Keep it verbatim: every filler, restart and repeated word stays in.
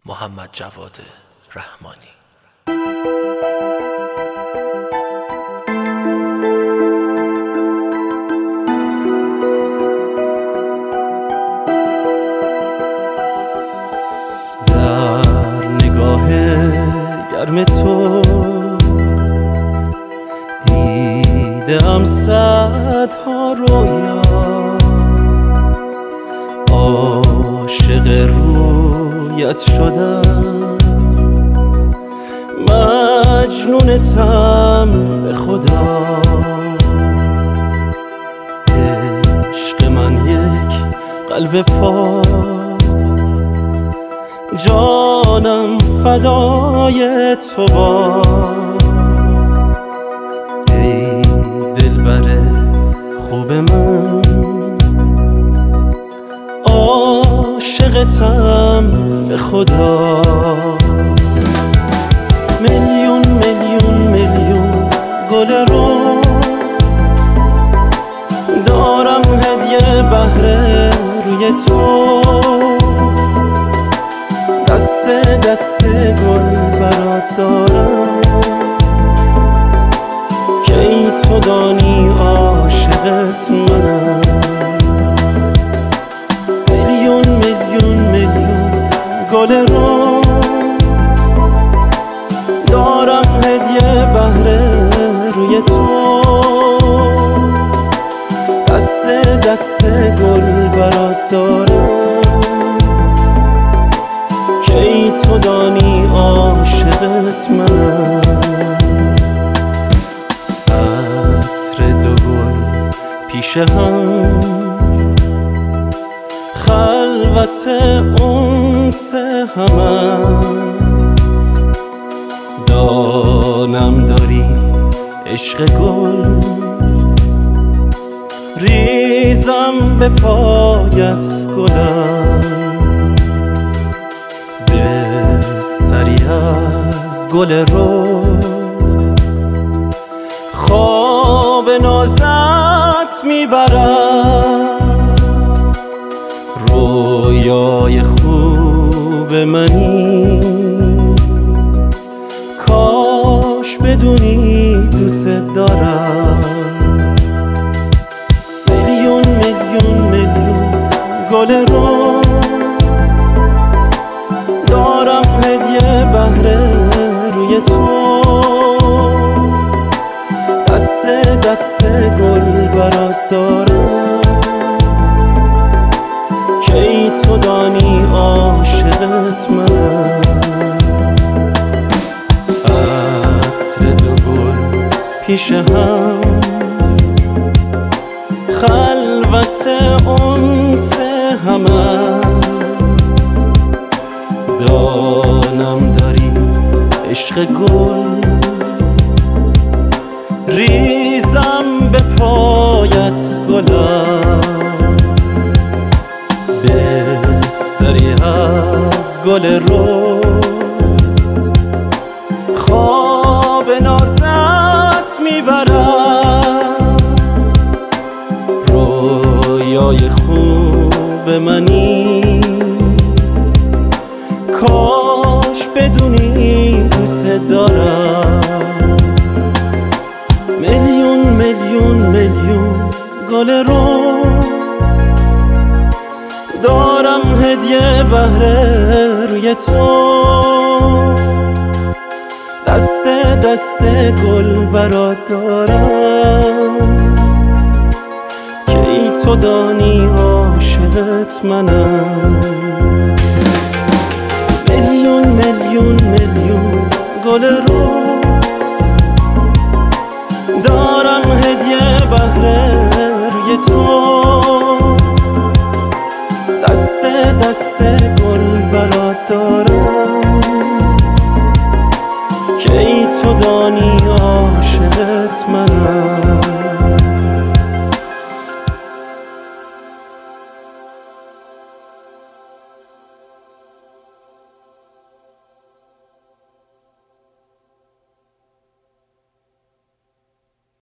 محمد جواد رحمانی. در نگاه گرم تو دیدم صدها رویا، عاشق رویت شدم، مجنونتم به خدا. عشق من یک قلب پاک، جانم فدای تو با. ای دلبر خوب من، عاشقتم به خدا. میلیون میلیون میلیون گل رو دارم هدیه بهر روی تو، دست دست گل برات دارم که ای تو دانی عاشقت منم. میلیون میلیون میلیون گل رو دارم هدیه بهر روی تو، دست دست گل برات دارم که ای تو دانی عاشقت منم. عطر دو گل پیش هم، خلوت انس همم، دانم داری عشق گل، ریزم به پایت گلم. بستری از گل رو خواب نازت میبرم، رویای خوب منی، کاش بدونی دوست دارم. میلیون میلیون میلیون گل رو دارم هدیه بهر روی تو، دست دست گل برات دارم که ای تو دانی عاشقت منم. عطر دو گل پیش هم، خلوت انس همم، دانم داری عشق گل، ریزم به پایت گلم. بستری از گل رو خواب نازت میبرم، رویای خوب منی، کاش بدونی دوست دارم. میلیون میلیون میلیون گل رو دارم هدیه بهر روی تو، دست دست گل برات دارم که ای تو دانی عاشقت منم. میلیون میلیون میلیون گل رو